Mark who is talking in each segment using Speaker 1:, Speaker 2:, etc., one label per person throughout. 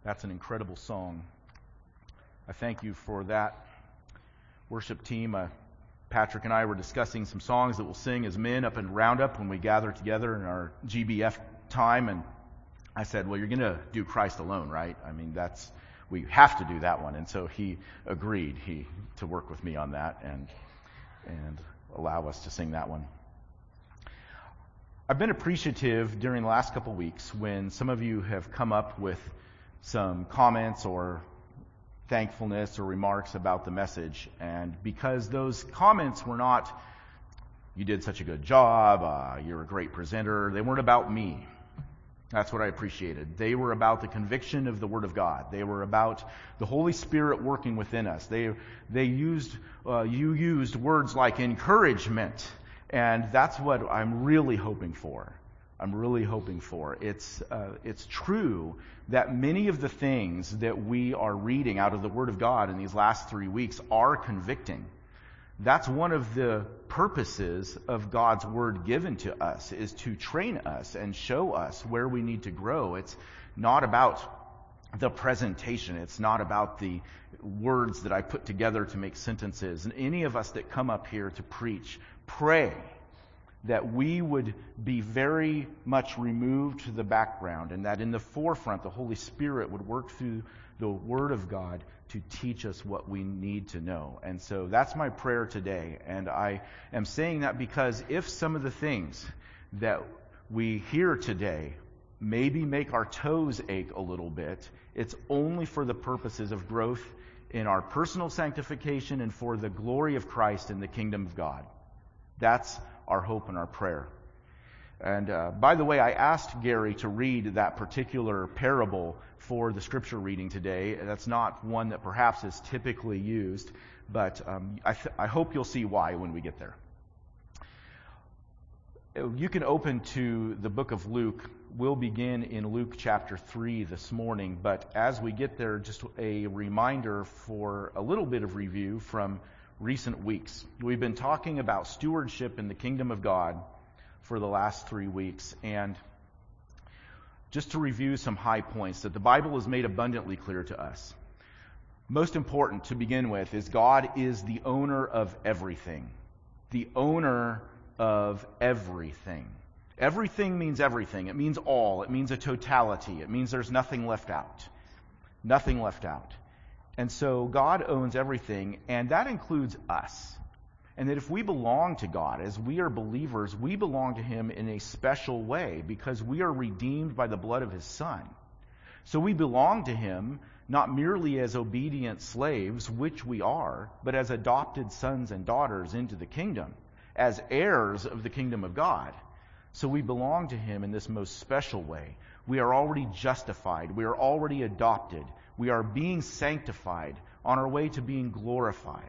Speaker 1: That's an incredible song. I thank you for that worship team. Patrick and I were discussing some songs that we'll sing as men up in Roundup when we gather together in our GBF time, and I said, well, you're going to do Christ Alone, right? I mean, we have to do that one. And so he agreed to work with me on that and allow us to sing that one. I've been appreciative during the last couple weeks when some of you have come up with some comments or thankfulness or remarks about the message. And because those comments were not, you did such a good job, you're a great presenter, they weren't about me. That's what I appreciated. They were about the conviction of the Word of God. They were about the Holy Spirit working within us. You used words like encouragement, and that's what I'm really hoping for. It's true that many of the things that we are reading out of the Word of God in these last 3 weeks are convicting. That's one of the purposes of God's Word given to us, is to train us and show us where we need to grow. It's not about the presentation. It's not about the words that I put together to make sentences. And any of us that come up here to preach, pray that we would be very much removed to the background, and that in the forefront the Holy Spirit would work through the Word of God to teach us what we need to know. And so that's my prayer today. And I am saying that because if some of the things that we hear today maybe make our toes ache a little bit, it's only for the purposes of growth in our personal sanctification and for the glory of Christ in the kingdom of God. That's our hope and our prayer. And by the way, I asked Gary to read that particular parable for the scripture reading today. That's not one that perhaps is typically used, but I hope you'll see why when we get there. You can open to the book of Luke. We'll begin in Luke chapter 3 this morning, but as we get there, just a reminder for a little bit of review from recent weeks. We've been talking about stewardship in the kingdom of God for the last 3 weeks, and just to review some high points that the Bible has made abundantly clear to us. Most important to begin with is God is the owner of everything. The owner of everything. Everything means everything. It means all. It means a totality. It means there's nothing left out. Nothing left out. And so God owns everything, and that includes us. And that if we belong to God, as we are believers, we belong to Him in a special way because we are redeemed by the blood of His Son. So we belong to Him not merely as obedient slaves, which we are, but as adopted sons and daughters into the kingdom, as heirs of the kingdom of God. So we belong to Him in this most special way. We are already justified. We are already adopted. We are being sanctified on our way to being glorified.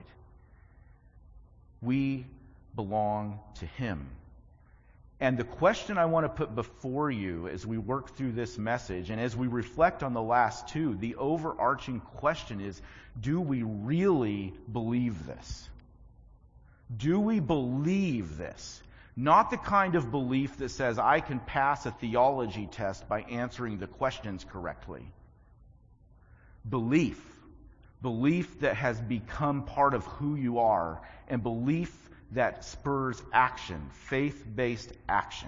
Speaker 1: We belong to Him. And the question I want to put before you as we work through this message and as we reflect on the last two, the overarching question is, do we really believe this? Do we believe this? Not the kind of belief that says I can pass a theology test by answering the questions correctly. Belief that has become part of who you are, and belief that spurs action, faith-based action.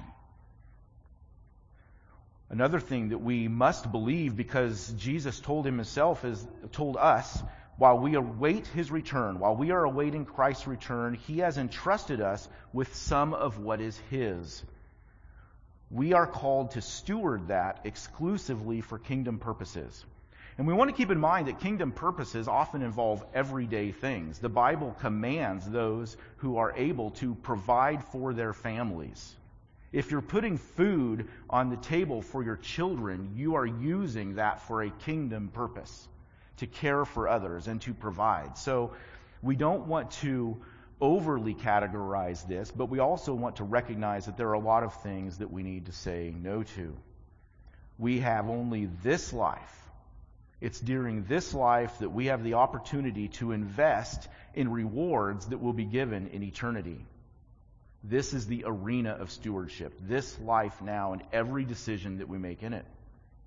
Speaker 1: Another thing that we must believe, because Jesus told us, while we await His return, while we are awaiting Christ's return, He has entrusted us with some of what is His. We are called to steward that exclusively for kingdom purposes. And we want to keep in mind that kingdom purposes often involve everyday things. The Bible commands those who are able to provide for their families. If you're putting food on the table for your children, you are using that for a kingdom purpose, to care for others and to provide. So we don't want to overly categorize this, but we also want to recognize that there are a lot of things that we need to say no to. We have only this life. It's during this life that we have the opportunity to invest in rewards that will be given in eternity. This is the arena of stewardship, this life now and every decision that we make in it.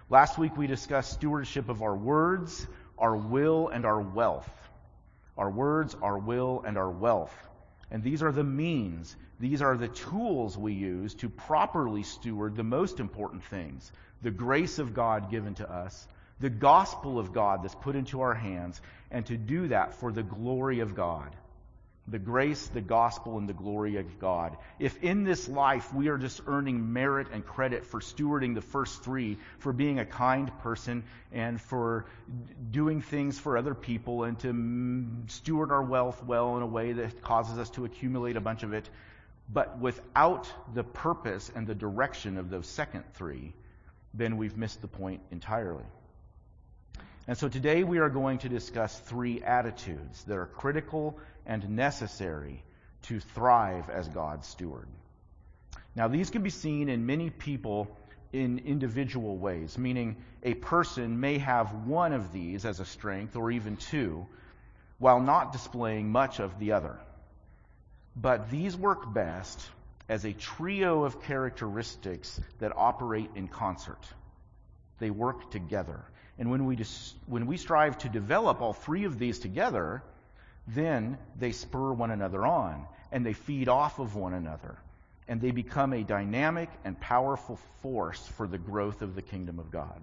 Speaker 1: Last week we discussed stewardship of our words, our will, and our wealth. Our words, our will, and our wealth. And these are the means, these are the tools we use to properly steward the most important things. The grace of God given to us, the gospel of God that's put into our hands, and to do that for the glory of God. The grace, the gospel, and the glory of God. If in this life we are just earning merit and credit for stewarding the first three, for being a kind person, and for doing things for other people, and to steward our wealth well in a way that causes us to accumulate a bunch of it, but without the purpose and the direction of those second three, then we've missed the point entirely. And so today we are going to discuss three attitudes that are critical and necessary to thrive as God's steward. Now, these can be seen in many people in individual ways, meaning a person may have one of these as a strength or even two, while not displaying much of the other. But these work best as a trio of characteristics that operate in concert. They work together. And when we strive to develop all three of these together, then they spur one another on, and they feed off of one another, and they become a dynamic and powerful force for the growth of the kingdom of God.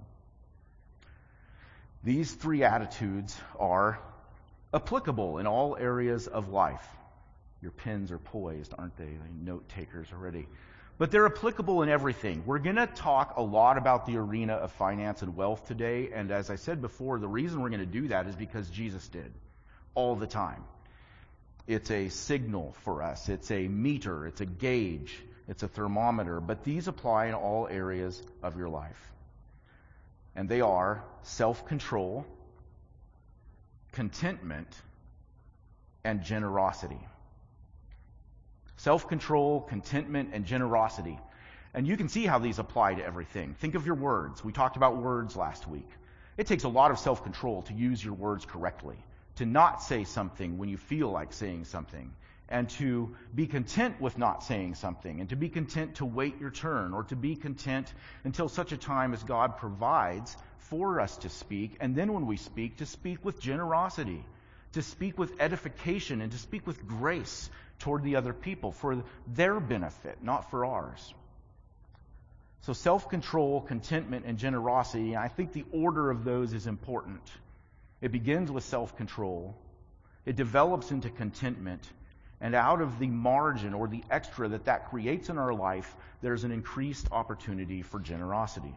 Speaker 1: These three attitudes are applicable in all areas of life. Your pens are poised, aren't they? Note takers already. But they're applicable in everything. We're going to talk a lot about the arena of finance and wealth today, and as I said before, the reason we're going to do that is because Jesus did. All the time. It's a signal for us. It's a meter. It's a gauge. It's a thermometer. But these apply in all areas of your life. And they are self-control, contentment, and generosity. Self-control, contentment, and generosity. And you can see how these apply to everything. Think of your words. We talked about words last week. It takes a lot of self-control to use your words correctly. To not say something when you feel like saying something, and to be content with not saying something, and to be content to wait your turn, or to be content until such a time as God provides for us to speak, and then when we speak, to speak with generosity, to speak with edification, and to speak with grace toward the other people for their benefit, not for ours. So self-control, contentment, and generosity, I think the order of those is important. It begins with self-control. It develops into contentment. And out of the margin or the extra that creates in our life, there's an increased opportunity for generosity.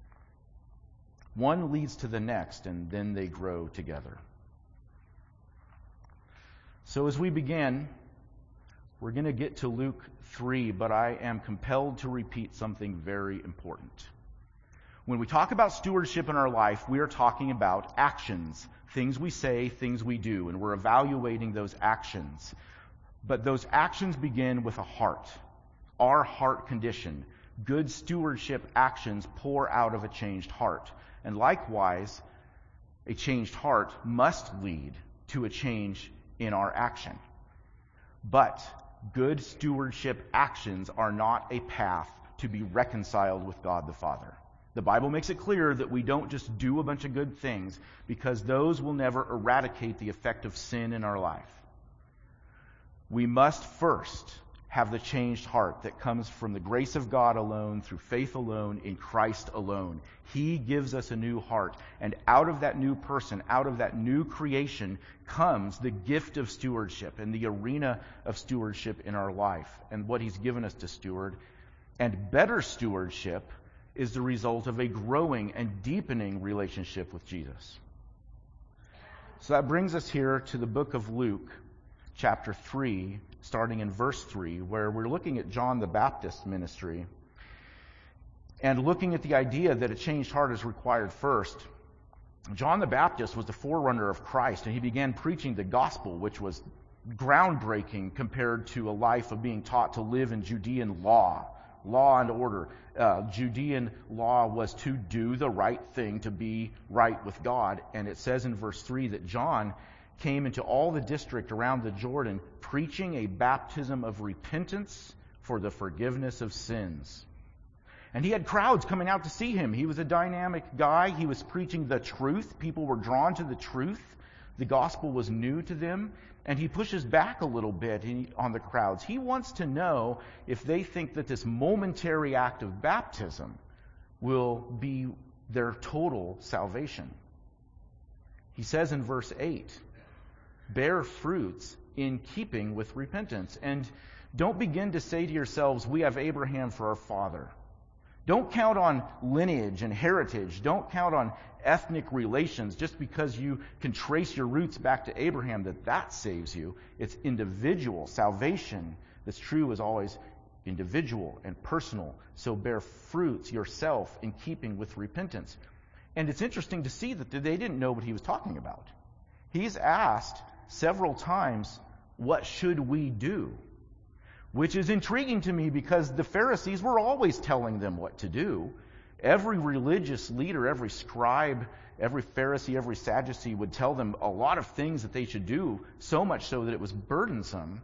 Speaker 1: One leads to the next, and then they grow together. So as we begin, we're going to get to Luke 3, but I am compelled to repeat something very important. When we talk about stewardship in our life, we are talking about actions, things we say, things we do, and we're evaluating those actions. But those actions begin with a heart, our heart condition. Good stewardship actions pour out of a changed heart. And likewise, a changed heart must lead to a change in our action. But good stewardship actions are not a path to be reconciled with God the Father. The Bible makes it clear that we don't just do a bunch of good things, because those will never eradicate the effect of sin in our life. We must first have the changed heart that comes from the grace of God alone, through faith alone, in Christ alone. He gives us a new heart, and out of that new person, out of that new creation, comes the gift of stewardship and the arena of stewardship in our life and what He's given us to steward. And better stewardship is the result of a growing and deepening relationship with Jesus. So that brings us here to the book of Luke, chapter 3, starting in verse 3, where we're looking at John the Baptist's ministry and looking at the idea that a changed heart is required first. John the Baptist was the forerunner of Christ, and he began preaching the gospel, which was groundbreaking compared to a life of being taught to live in Judean law and order. Judean law was to do the right thing, to be right with God. And it says in verse 3 that John came into all the district around the Jordan, preaching a baptism of repentance for the forgiveness of sins. And he had crowds coming out to see him. He was a dynamic guy. He was preaching the truth. People were drawn to the truth. The gospel was new to them. And he pushes back a little bit on the crowds. He wants to know if they think that this momentary act of baptism will be their total salvation. He says in verse 8, bear fruits in keeping with repentance. And don't begin to say to yourselves, we have Abraham for our father. Don't count on lineage and heritage. Don't count on ethnic relations just because you can trace your roots back to Abraham, that saves you. It's individual. Salvation that's true is always individual and personal. So bear fruits yourself in keeping with repentance. And it's interesting to see that they didn't know what he was talking about. He's asked several times, what should we do? Which is intriguing to me because the Pharisees were always telling them what to do. Every religious leader, every scribe, every Pharisee, every Sadducee would tell them a lot of things that they should do, so much so that it was burdensome.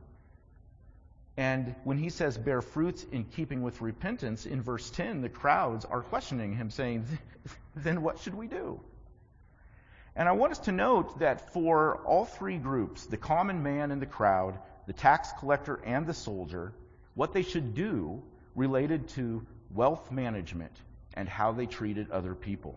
Speaker 1: And when he says bear fruits in keeping with repentance, in verse 10, the crowds are questioning him, saying, then what should we do? And I want us to note that for all three groups, the common man in the crowd, the tax collector, and the soldier, what they should do related to wealth management and how they treated other people.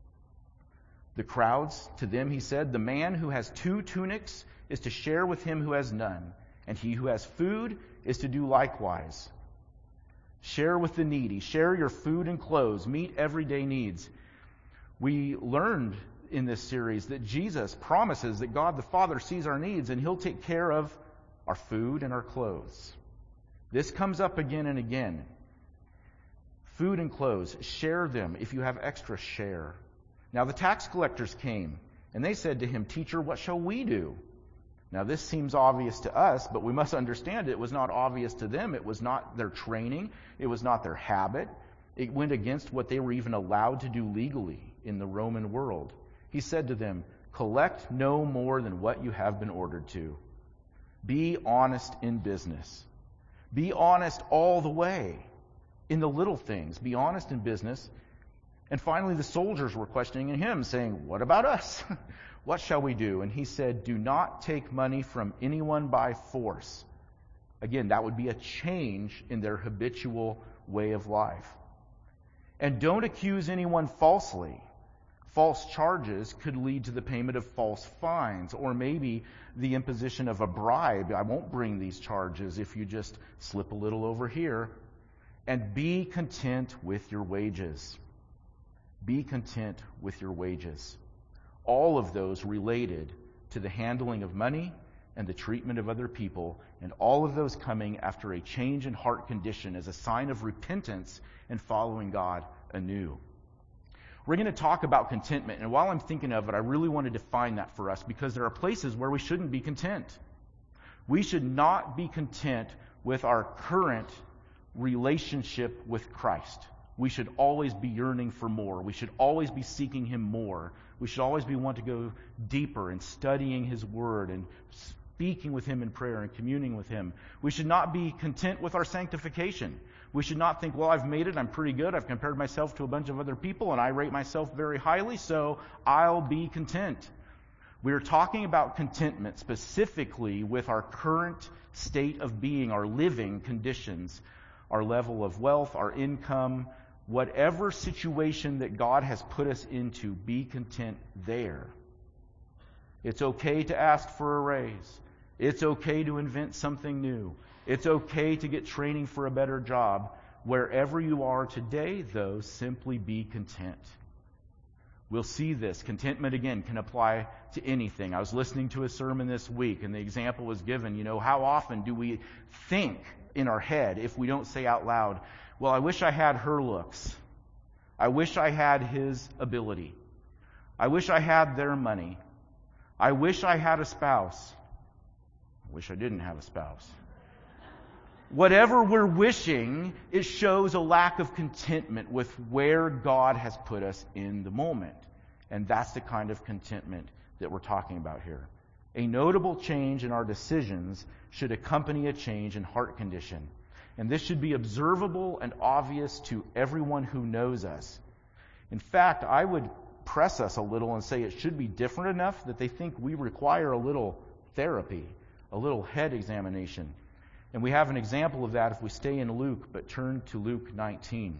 Speaker 1: The crowds, to them he said, the man who has 2 tunics is to share with him who has none, and he who has food is to do likewise. Share with the needy, share your food and clothes, meet everyday needs. We learned in this series that Jesus promises that God the Father sees our needs and he'll take care of our food and our clothes. This comes up again and again. Food and clothes, share them. If you have extra, share. Now the tax collectors came, and they said to him, Teacher, what shall we do? Now this seems obvious to us, but we must understand it was not obvious to them. It was not their training. It was not their habit. It went against what they were even allowed to do legally in the Roman world. He said to them, collect no more than what you have been ordered to. Be honest in business. Be honest all the way in the little things. Be honest in business. And finally, the soldiers were questioning him, saying, what about us? What shall we do? And he said, do not take money from anyone by force. Again, that would be a change in their habitual way of life. And don't accuse anyone falsely. False charges could lead to the payment of false fines, or maybe the imposition of a bribe. I won't bring these charges if you just slip a little over here. And be content with your wages. Be content with your wages. All of those related to the handling of money and the treatment of other people, and all of those coming after a change in heart condition as a sign of repentance and following God anew. We're going to talk about contentment, and while I'm thinking of it, I really want to define that for us because there are places where we shouldn't be content. We should not be content with our current relationship with Christ. We should always be yearning for more. We should always be seeking Him more. We should always be wanting to go deeper in studying His Word and speaking with Him in prayer and communing with Him. We should not be content with our sanctification. We should not think, well, I've made it, I'm pretty good, I've compared myself to a bunch of other people, and I rate myself very highly, so I'll be content. We're talking about contentment specifically with our current state of being, our living conditions, our level of wealth, our income, whatever situation that God has put us into, be content there. It's okay to ask for a raise. It's okay to invent something new. It's okay to get training for a better job. Wherever you are today, though, simply be content. We'll see this. Contentment, again, can apply to anything. I was listening to a sermon this week, and the example was given, how often do we think in our head, if we don't say out loud, well, I wish I had her looks. I wish I had his ability. I wish I had their money. I wish I had a spouse. I wish I didn't have a spouse. Whatever we're wishing, it shows a lack of contentment with where God has put us in the moment. And that's the kind of contentment that we're talking about here. A notable change in our decisions should accompany a change in heart condition. And this should be observable and obvious to everyone who knows us. In fact, I would press us a little and say it should be different enough that they think we require a little therapy, a little head examination. And we have an example of that if we stay in Luke, but turn to Luke 19.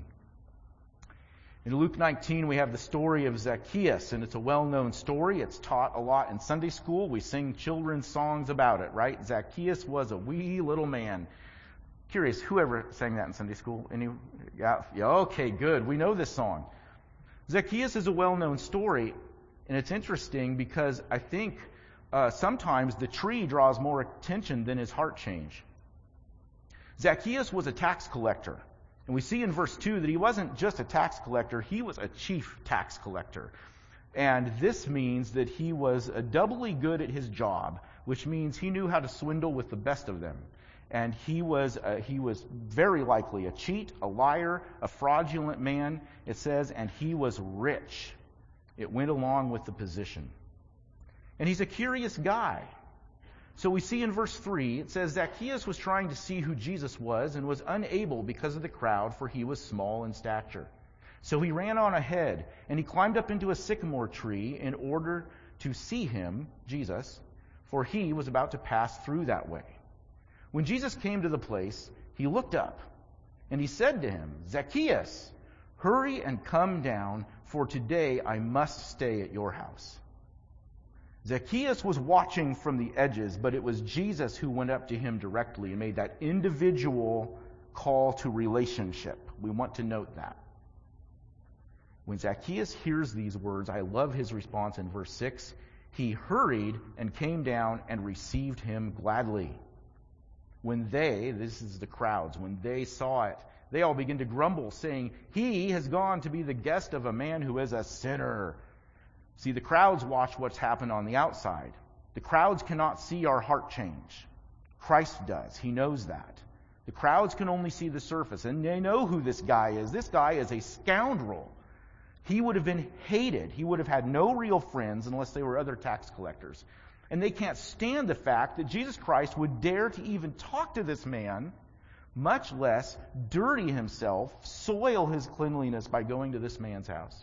Speaker 1: In Luke 19, we have the story of Zacchaeus, and it's a well-known story. It's taught a lot in Sunday school. We sing children's songs about it, right? Zacchaeus was a wee little man. Curious, whoever sang that in Sunday school? Yeah, okay, good. We know this song. Zacchaeus is a well-known story, and it's interesting because I think sometimes the tree draws more attention than his heart change. Zacchaeus was a tax collector. And we see in verse 2 that he wasn't just a tax collector, he was a chief tax collector. And this means that he was doubly good at his job, which means he knew how to swindle with the best of them. And he was very likely a cheat, a liar, a fraudulent man, it says, and he was rich. It went along with the position. And he's a curious guy. So we see in verse 3, it says, Zacchaeus was trying to see who Jesus was and was unable because of the crowd, for he was small in stature. So he ran on ahead, and he climbed up into a sycamore tree in order to see him, Jesus, for he was about to pass through that way. When Jesus came to the place, he looked up, and he said to him, Zacchaeus, hurry and come down, for today I must stay at your house. Zacchaeus was watching from the edges, but it was Jesus who went up to him directly and made that individual call to relationship. We want to note that. When Zacchaeus hears these words, I love his response in verse 6. He hurried and came down and received him gladly. When this is the crowds, when they saw it, they all began to grumble, saying, he has gone to be the guest of a man who is a sinner. See, the crowds watch what's happened on the outside. The crowds cannot see our heart change. Christ does. He knows that. The crowds can only see the surface, and they know who this guy is. This guy is a scoundrel. He would have been hated. He would have had no real friends unless they were other tax collectors. And they can't stand the fact that Jesus Christ would dare to even talk to this man, much less dirty himself, soil his cleanliness by going to this man's house.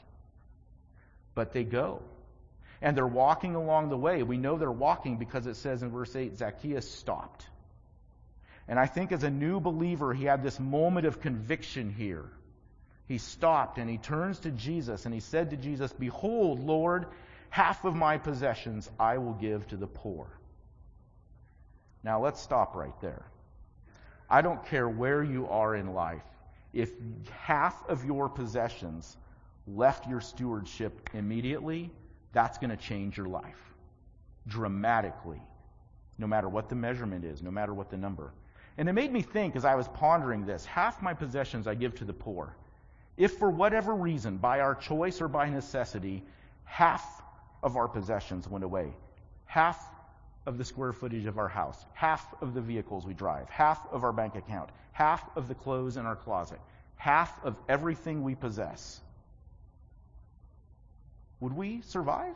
Speaker 1: But they go. And they're walking along the way. We know they're walking because it says in verse 8, Zacchaeus stopped. And I think as a new believer, he had this moment of conviction here. He stopped and he turns to Jesus and he said to Jesus, behold, Lord, half of my possessions I will give to the poor. Now let's stop right there. I don't care where you are in life. If half of your possessions left your stewardship immediately, that's going to change your life dramatically, no matter what the measurement is, no matter what the number. And it made me think as I was pondering this, half my possessions I give to the poor. If for whatever reason, by our choice or by necessity, half of our possessions went away, half of the square footage of our house, half of the vehicles we drive, half of our bank account, half of the clothes in our closet, half of everything we possess, would we survive?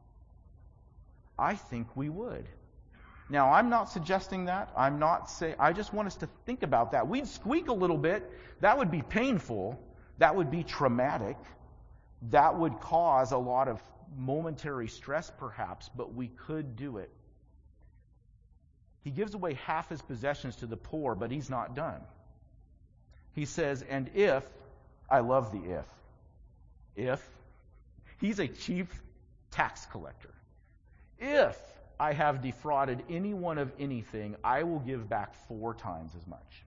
Speaker 1: I think we would. Now, I'm not suggesting that. I just want us to think about that. We'd squeak a little bit. That would be painful. That would be traumatic. That would cause a lot of momentary stress, perhaps, but we could do it. He gives away half his possessions to the poor, but he's not done. He says, and if, I love the if, he's a chief tax collector. If I have defrauded anyone of anything, I will give back 4 times as much.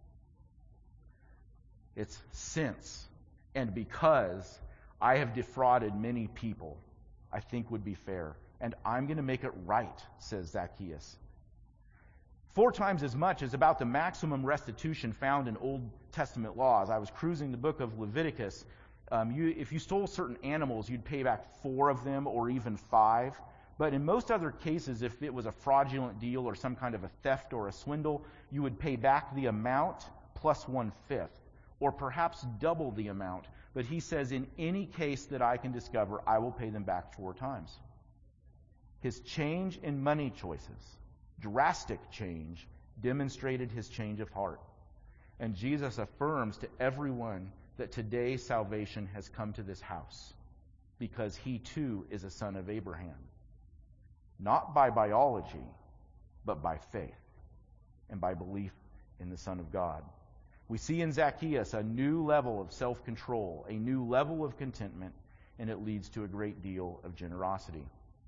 Speaker 1: It's since and because I have defrauded many people, I think would be fair. And I'm going to make it right, says Zacchaeus. 4 times as much is about the maximum restitution found in Old Testament laws. I was cruising the book of Leviticus. If you stole certain animals, you'd pay back 4 of them or even 5. But in most other cases, if it was a fraudulent deal or some kind of a theft or a swindle, you would pay back the amount plus 1/5, or perhaps double the amount. But he says, in any case that I can discover, I will pay them back 4 times. His change in money choices, drastic change, demonstrated his change of heart. And Jesus affirms to everyone that today salvation has come to this house because he too is a son of Abraham. Not by biology, but by faith and by belief in the Son of God. We see in Zacchaeus a new level of self-control, a new level of contentment, and it leads to a great deal of generosity.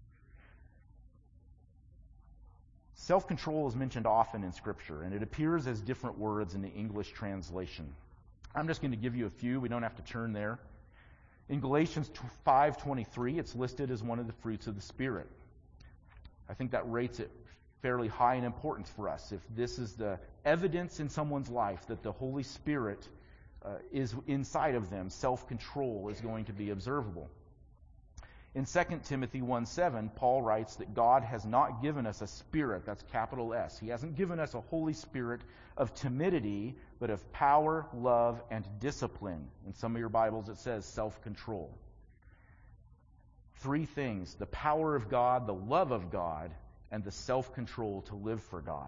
Speaker 1: Self-control is mentioned often in Scripture, and it appears as different words in the English translation. I'm just going to give you a few. We don't have to turn there. In Galatians 5:23, it's listed as one of the fruits of the Spirit. I think that rates it fairly high in importance for us. If this is the evidence in someone's life that the Holy Spirit is inside of them, self-control is going to be observable. In 2 Timothy 1:7, Paul writes that God has not given us a spirit, that's capital S. He hasn't given us a Holy Spirit of timidity, but of power, love, and discipline. In some of your Bibles it says self-control. Three things: the power of God, the love of God, and the self-control to live for God.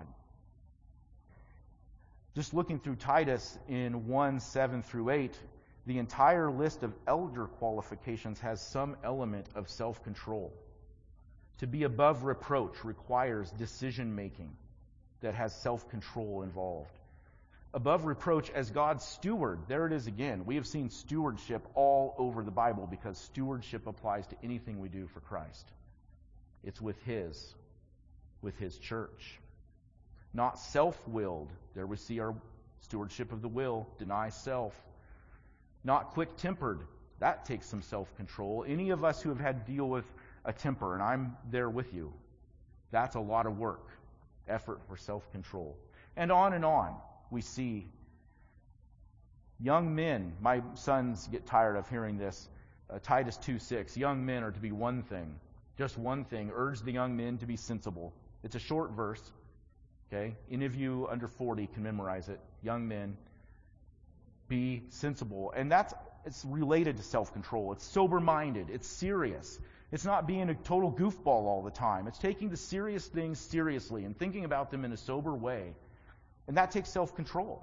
Speaker 1: Just looking through Titus in 1:7-8, the entire list of elder qualifications has some element of self-control. To be above reproach requires decision-making that has self-control involved. Above reproach as God's steward, there it is again. We have seen stewardship all over the Bible because stewardship applies to anything we do for Christ. It's with His church. Not self-willed. There we see our stewardship of the will. Deny self. Not quick-tempered. That takes some self-control. Any of us who have had to deal with a temper, and I'm there with you, that's a lot of work, effort for self-control. And on we see young men. My sons get tired of hearing this. Titus 2:6. Young men are to be one thing. Just one thing. Urge the young men to be sensible. It's a short verse. Okay? Any of you under 40 can memorize it. Young men, be sensible. And it's related to self-control. It's sober-minded. It's serious. It's not being a total goofball all the time. It's taking the serious things seriously and thinking about them in a sober way. And that takes self-control.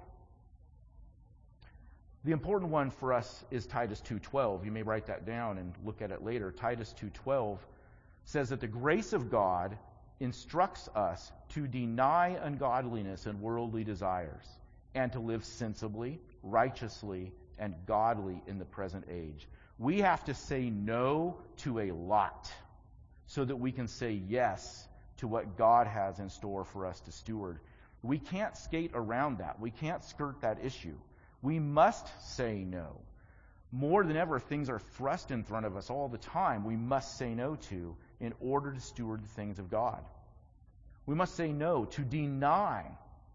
Speaker 1: The important one for us is Titus 2:12. You may write that down and look at it later. Titus 2:12 says that the grace of God instructs us to deny ungodliness and worldly desires and to live sensibly, righteously, and godly in the present age. We have to say no to a lot so that we can say yes to what God has in store for us to steward. We can't skate around that. We can't skirt that issue. We must say no. More than ever, things are thrust in front of us all the time we must say no to in order to steward the things of God. We must say no to deny.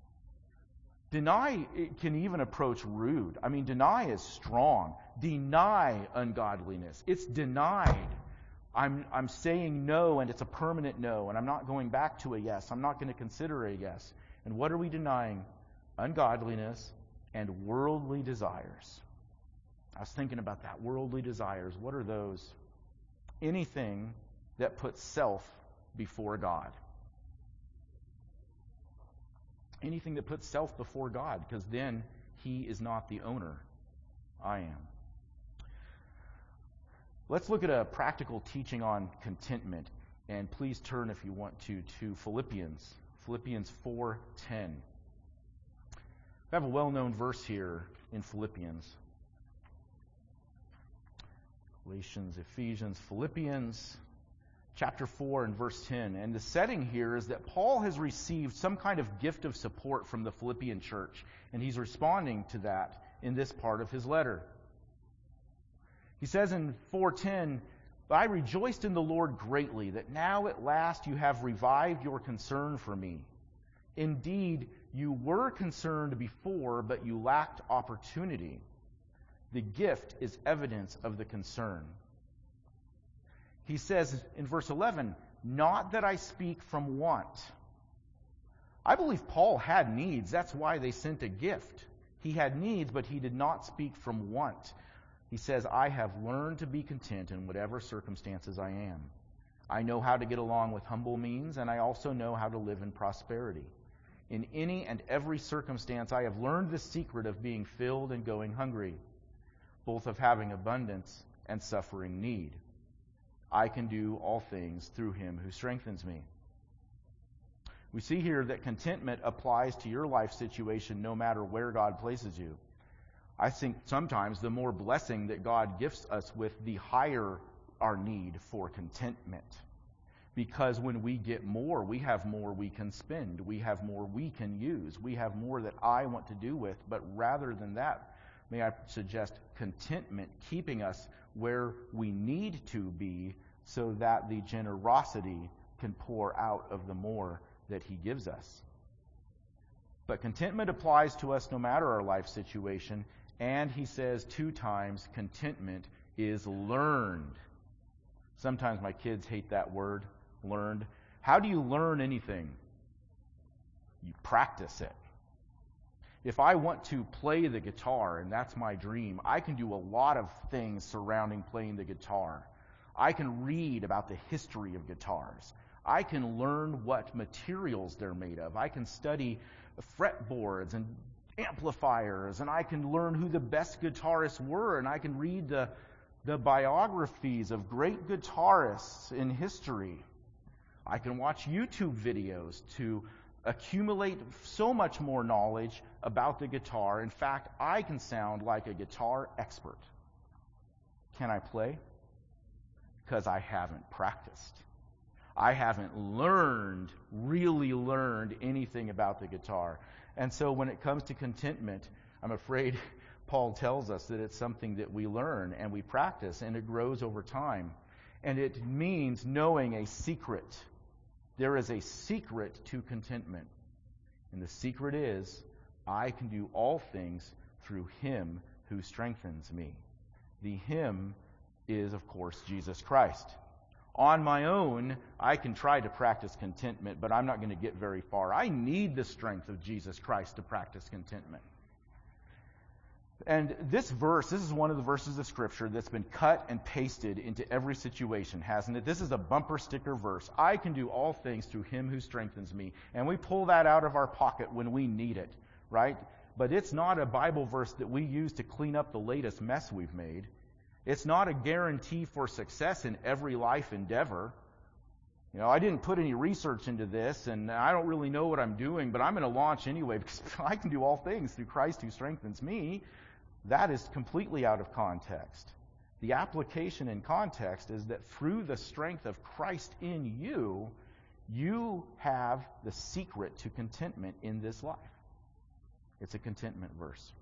Speaker 1: Deny, it can even approach rude. I mean, deny is strong. Deny ungodliness. It's denied. I'm saying no, and it's a permanent no, and I'm not going back to a yes. I'm not going to consider a yes. And what are we denying? Ungodliness and worldly desires. I was thinking about that. Worldly desires. What are those? Anything that puts self before God. Anything that puts self before God, because then He is not the owner. I am. Let's look at a practical teaching on contentment. And please turn, if you want to Philippians. Philippians 4:10. I have a well-known verse here in Philippians. Galatians, Ephesians, Philippians, chapter 4 and verse 10. And the setting here is that Paul has received some kind of gift of support from the Philippian church, and he's responding to that in this part of his letter. He says in 4:10, "I rejoiced in the Lord greatly that now at last you have revived your concern for me. Indeed, you were concerned before, but you lacked opportunity. The gift is evidence of the concern." He says in verse 11, "Not that I speak from want." I believe Paul had needs. That's why they sent a gift. He had needs, but he did not speak from want. He says, "I have learned to be content in whatever circumstances I am. I know how to get along with humble means, and I also know how to live in prosperity. In any and every circumstance, I have learned the secret of being filled and going hungry, both of having abundance and suffering need. I can do all things through him who strengthens me. We see here that contentment applies to your life situation no matter where God places you. I think sometimes the more blessing that God gifts us with, the higher our need for contentment. Because when we get more, we have more we can spend. We have more we can use. We have more that I want to do with. But rather than that, may I suggest contentment, keeping us where we need to be so that the generosity can pour out of the more that he gives us. But contentment applies to us no matter our life situation. And he says 2 times, contentment is learned. Sometimes my kids hate that word, learned. How do you learn anything? You practice it. If I want to play the guitar, and that's my dream, I can do a lot of things surrounding playing the guitar. I can read about the history of guitars. I can learn what materials they're made of. I can study fretboards and amplifiers, and I can learn who the best guitarists were, and I can read the biographies of great guitarists in history. I can watch YouTube videos to accumulate so much more knowledge about the guitar. In fact, I can sound like a guitar expert. Can I play? Because I haven't practiced. I haven't really learned anything about the guitar. And so when it comes to contentment, I'm afraid Paul tells us that it's something that we learn and we practice, and it grows over time. And it means knowing a secret. There is a secret to contentment. And the secret is, I can do all things through him who strengthens me. The him is, of course, Jesus Christ. On my own, I can try to practice contentment, but I'm not going to get very far. I need the strength of Jesus Christ to practice contentment. And this is one of the verses of Scripture that's been cut and pasted into every situation, hasn't it? This is a bumper sticker verse. I can do all things through him who strengthens me. And we pull that out of our pocket when we need it, right? But it's not a Bible verse that we use to clean up the latest mess we've made. It's not a guarantee for success in every life endeavor. I didn't put any research into this, and I don't really know what I'm doing, but I'm going to launch anyway because I can do all things through Christ who strengthens me. That is completely out of context. The application in context is that through the strength of Christ in you, you have the secret to contentment in this life. It's a contentment verse.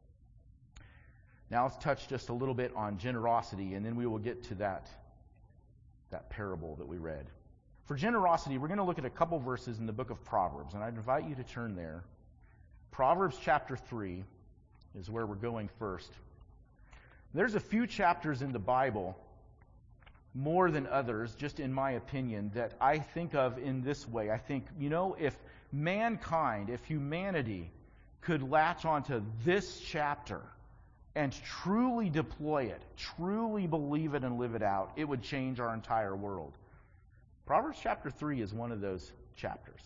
Speaker 1: Now let's touch just a little bit on generosity, and then we will get to that parable that we read. For generosity, we're going to look at a couple verses in the book of Proverbs, and I'd invite you to turn there. Proverbs chapter 3 is where we're going first. There's a few chapters in the Bible, more than others, just in my opinion, that I think of in this way. I think, if humanity could latch onto this chapter and truly deploy it, truly believe it and live it out, it would change our entire world. Proverbs chapter 3 is one of those chapters.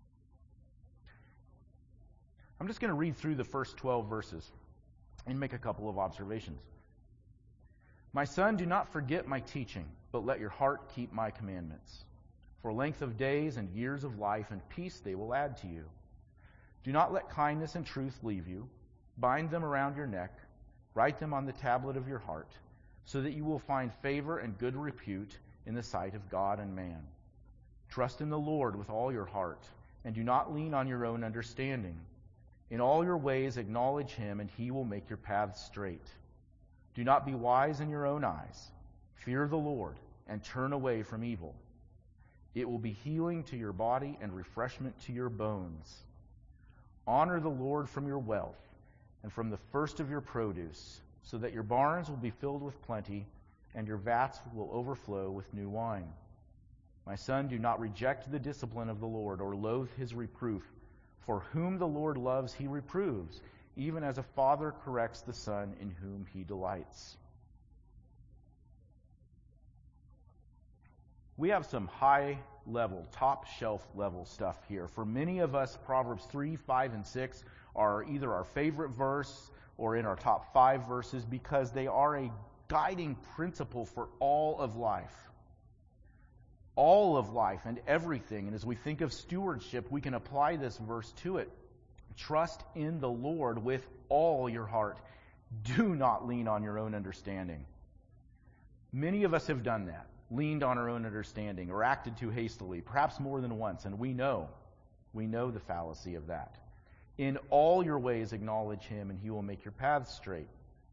Speaker 1: I'm just going to read through the first 12 verses and make a couple of observations. My son, do not forget my teaching, but let your heart keep my commandments. For length of days and years of life and peace they will add to you. Do not let kindness and truth leave you. Bind them around your neck. Write them on the tablet of your heart, so that you will find favor and good repute in the sight of God and man. Trust in the Lord with all your heart, and do not lean on your own understanding. In all your ways acknowledge him, and he will make your paths straight. Do not be wise in your own eyes. Fear the Lord, and turn away from evil. It will be healing to your body and refreshment to your bones. Honor the Lord from your wealth, and from the first of your produce, so that your barns will be filled with plenty, and your vats will overflow with new wine. My son, do not reject the discipline of the Lord, or loathe his reproof. For whom the Lord loves, he reproves, even as a father corrects the son in whom he delights. We have some high level, top shelf level stuff here. For many of us, Proverbs 3, 5, and 6 are either our favorite verse or in our top 5 verses because they are a guiding principle for all of life. All of life and everything. And as we think of stewardship, we can apply this verse to it. Trust in the Lord with all your heart. Do not lean on your own understanding. Many of us have done that, leaned on our own understanding or acted too hastily, perhaps more than once, and we know the fallacy of that. In all your ways acknowledge Him, and He will make your paths straight.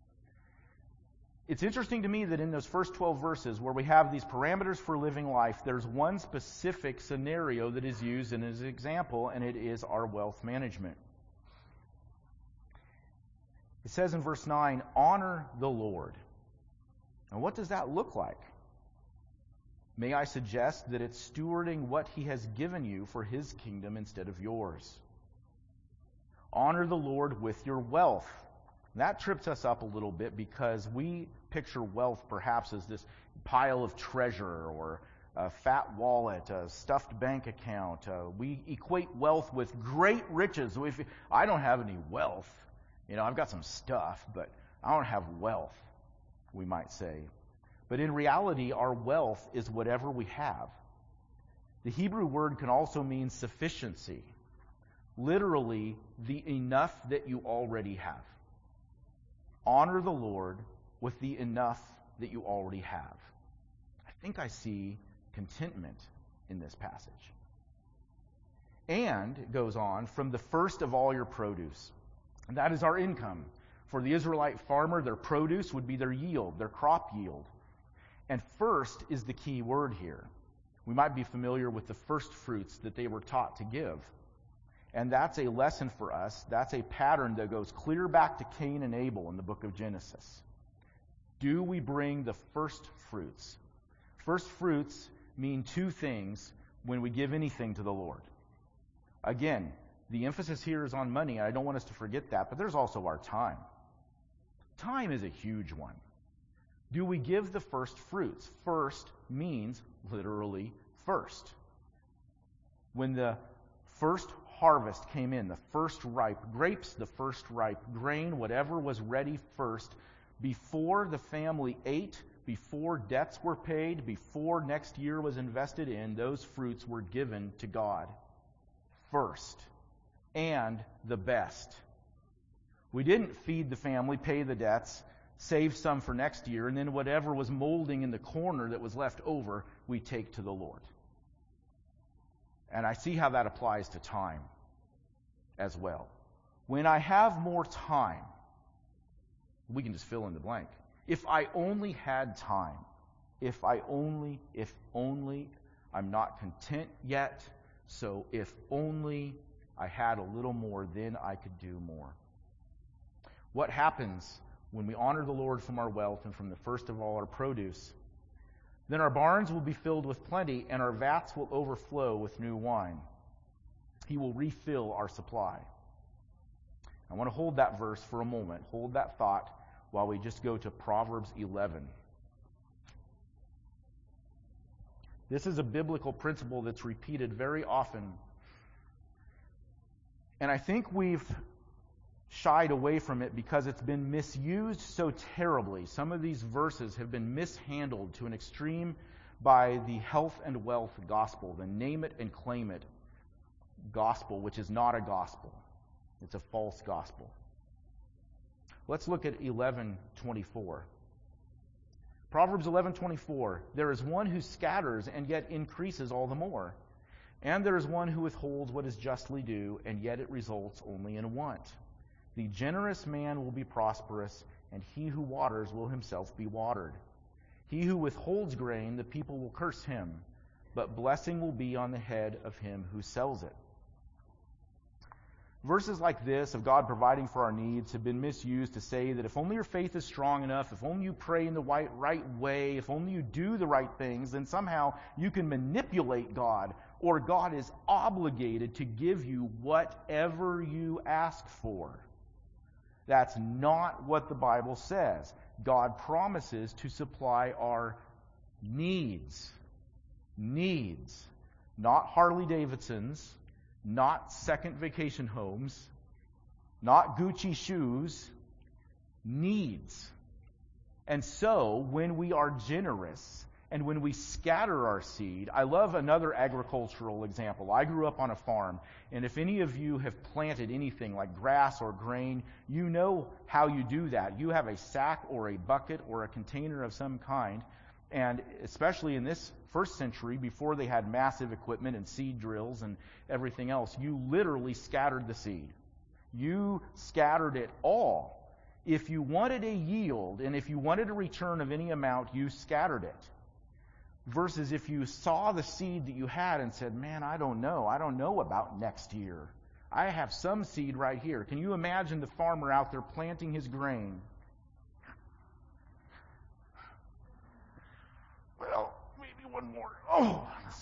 Speaker 1: It's interesting to me that in those first 12 verses where we have these parameters for living life, there's one specific scenario that is used in as an example, and it is our wealth management. It says in verse 9, honor the Lord. And what does that look like? May I suggest that it's stewarding what He has given you for His kingdom instead of yours. Honor the Lord with your wealth. That trips us up a little bit because we picture wealth perhaps as this pile of treasure or a fat wallet, a stuffed bank account. We equate wealth with great riches. If I don't have any wealth, I've got some stuff, but I don't have wealth, we might say. But in reality, our wealth is whatever we have. The Hebrew word can also mean sufficiency. Literally, the enough that you already have. Honor the Lord with the enough that you already have. I think I see contentment in this passage. And, it goes on, from the first of all your produce. And that is our income. For the Israelite farmer, their produce would be their yield, their crop yield. And first is the key word here. We might be familiar with the first fruits that they were taught to give. And that's a lesson for us. That's a pattern that goes clear back to Cain and Abel in the book of Genesis. Do we bring the first fruits? First fruits mean two things when we give anything to the Lord. Again, the emphasis here is on money. I don't want us to forget that, but there's also our time. Time is a huge one. Do we give the first fruits? First means literally first. When the first harvest came in, the first ripe grapes, the first ripe grain, whatever was ready first, before the family ate, before debts were paid, before next year was invested in, those fruits were given to God first and the best. We didn't feed the family, pay the debts, save some for next year, and then whatever was molding in the corner that was left over, we take to the Lord. And I see how that applies to time as well. When I have more time, we can just fill in the blank. If I only had time, if only, I'm not content yet, so if only I had a little more, then I could do more. What happens when we honor the Lord from our wealth and from the first of all our produce? Then our barns will be filled with plenty, and our vats will overflow with new wine. He will refill our supply. I want to hold that verse for a moment, hold that thought, while we just go to Proverbs 11. This is a biblical principle that's repeated very often. And I think we've shied away from it because it's been misused so terribly. Some of these verses have been mishandled to an extreme by the health and wealth gospel, the name it and claim it gospel, which is not a gospel. It's a false gospel. Let's look at 11:24. Proverbs 11:24. There is one who scatters and yet increases all the more. And there is one who withholds what is justly due, and yet it results only in want. The generous man will be prosperous, and he who waters will himself be watered. He who withholds grain, the people will curse him, but blessing will be on the head of him who sells it. Verses like this of God providing for our needs have been misused to say that if only your faith is strong enough, if only you pray in the right way, if only you do the right things, then somehow you can manipulate God, or God is obligated to give you whatever you ask for. That's not what the Bible says. God promises to supply our needs. Needs. not Harley Davidsons, not second vacation homes, not Gucci shoes, needs. And so, when we are generous and when we scatter our seed, I love another agricultural example. I grew up on a farm, and if any of you have planted anything like grass or grain, you know how you do that. You have a sack or a bucket or a container of some kind, and especially in this first century, before they had massive equipment and seed drills and everything else, you literally scattered the seed. You scattered it all. If you wanted a yield and if you wanted a return of any amount, you scattered it. Versus if you saw the seed that you had and said, man, I don't know about next year. I have some seed right here. Can you imagine the farmer out there planting his grain? Well, maybe one more. Oh,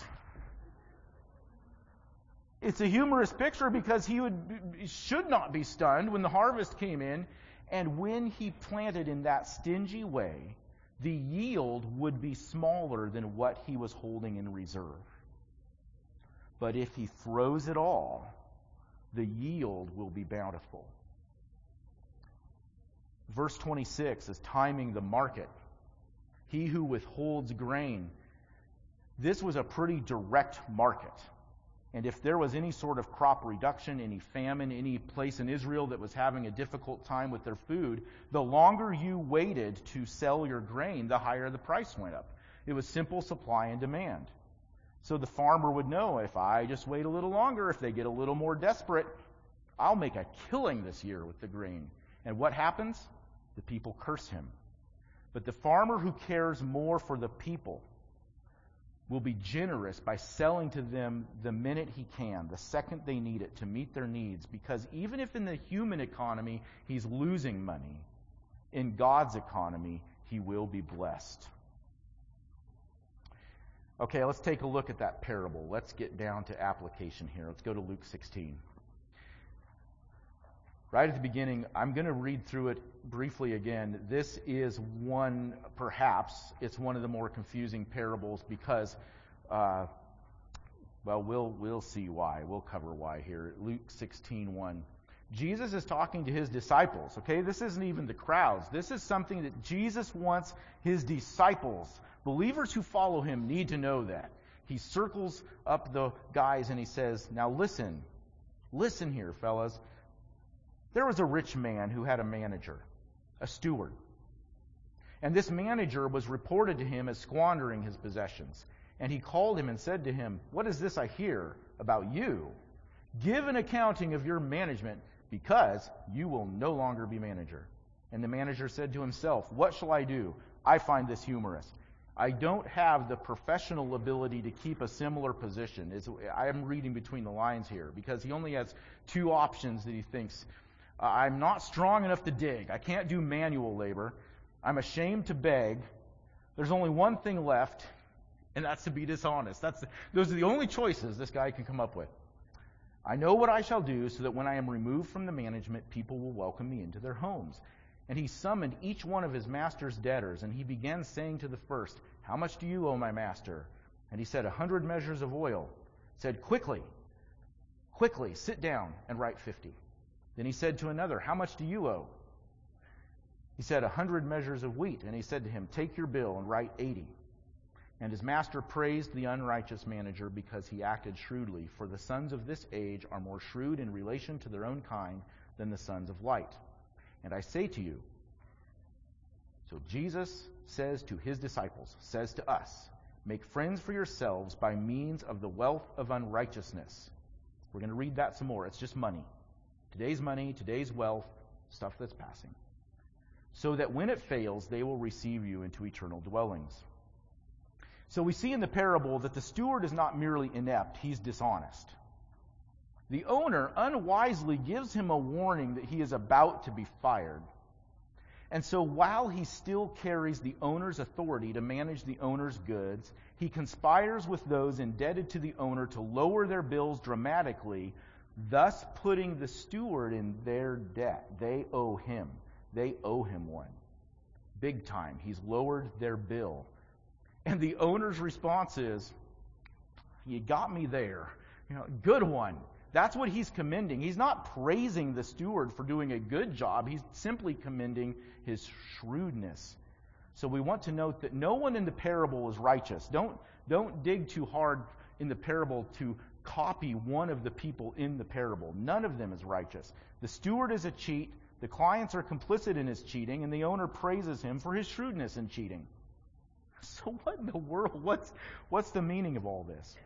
Speaker 1: it's a humorous picture because he should not be stunned when the harvest came in, and when he planted in that stingy way, the yield would be smaller than what he was holding in reserve. But if he throws it all, the yield will be bountiful. Verse 26 is timing the market. He who withholds grain. This was a pretty direct market. And if there was any sort of crop reduction, any famine, any place in Israel that was having a difficult time with their food, the longer you waited to sell your grain, the higher the price went up. It was simple supply and demand. So the farmer would know, if I just wait a little longer, if they get a little more desperate, I'll make a killing this year with the grain. And what happens? The people curse him. But the farmer who cares more for the people will be generous by selling to them the minute he can, the second they need it, to meet their needs. Because even if in the human economy he's losing money, in God's economy he will be blessed. Okay, let's take a look at that parable. Let's get down to application here. Let's go to Luke 16. Right at the beginning, I'm going to read through it briefly again. This is it's one of the more confusing parables because, we'll see why. We'll cover why here. Luke 16:1. Jesus is talking to his disciples, okay? This isn't even the crowds. This is something that Jesus wants his disciples, believers who follow him, need to know that. He circles up the guys and he says, now listen here, fellas. There was a rich man who had a manager, a steward. And this manager was reported to him as squandering his possessions. And he called him and said to him, what is this I hear about you? Give an accounting of your management, because you will no longer be manager. And the manager said to himself, what shall I do? I find this humorous. I don't have the professional ability to keep a similar position. I am reading between the lines here, because he only has two options that he thinks. I'm not strong enough to dig. I can't do manual labor. I'm ashamed to beg. There's only one thing left, and that's to be dishonest. Those are the only choices this guy can come up with. I know what I shall do so that when I am removed from the management, people will welcome me into their homes. And he summoned each one of his master's debtors, and he began saying to the first, how much do you owe my master? And he said, 100 measures of oil. He said, quickly, sit down and write 50. Then he said to another, how much do you owe? He said, 100 measures of wheat. And he said to him, take your bill and write 80. And his master praised the unrighteous manager because he acted shrewdly. For the sons of this age are more shrewd in relation to their own kind than the sons of light. And I say to you, so Jesus says to his disciples, says to us, make friends for yourselves by means of the wealth of unrighteousness. We're going to read that some more. It's just money. Today's money, today's wealth, stuff that's passing. So that when it fails, they will receive you into eternal dwellings. So we see in the parable that the steward is not merely inept, he's dishonest. The owner unwisely gives him a warning that he is about to be fired. And so while he still carries the owner's authority to manage the owner's goods, he conspires with those indebted to the owner to lower their bills dramatically, thus putting the steward in their debt. They owe him one. Big time. He's lowered their bill. And the owner's response is, You got me there. Good one. That's what he's commending. He's not praising the steward for doing a good job. He's simply commending his shrewdness. So we want to note that no one in the parable is righteous. Don't dig too hard in the parable to copy one of the people in the parable. None of them is righteous. The steward is a cheat. The clients are complicit in his cheating, and the owner praises him for his shrewdness in cheating. So what in the world? What's the meaning of all this?